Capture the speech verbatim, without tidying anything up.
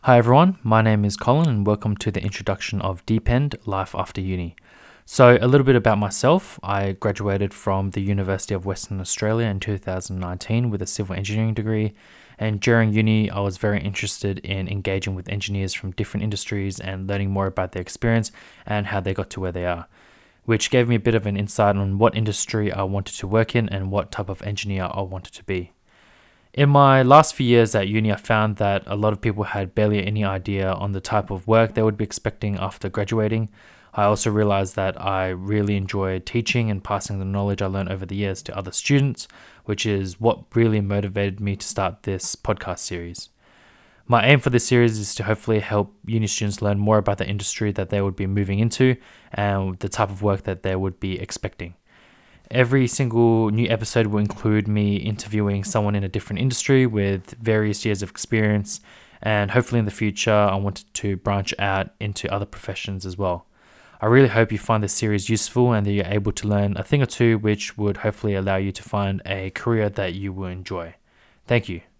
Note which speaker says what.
Speaker 1: Hi everyone, my name is Colin and welcome to the introduction of Deep End Life After Uni. So, a little bit about myself. I graduated from the University of Western Australia in two thousand nineteen with a civil engineering degree, and during uni, I was very interested in engaging with engineers from different industries and learning more about their experience and how they got to where they are, which gave me a bit of an insight on what industry I wanted to work in and what type of engineer I wanted to be. In my last few years at uni, I found that a lot of people had barely any idea on the type of work they would be expecting after graduating. I also realized that I really enjoy teaching and passing the knowledge I learned over the years to other students, which is what really motivated me to start this podcast series. My aim for this series is to hopefully help uni students learn more about the industry that they would be moving into and the type of work that they would be expecting. Every single new episode will include me interviewing someone in a different industry with various years of experience, and hopefully in the future I wanted to branch out into other professions as well. I really hope you find this series useful and that you're able to learn a thing or two which would hopefully allow you to find a career that you will enjoy. Thank you.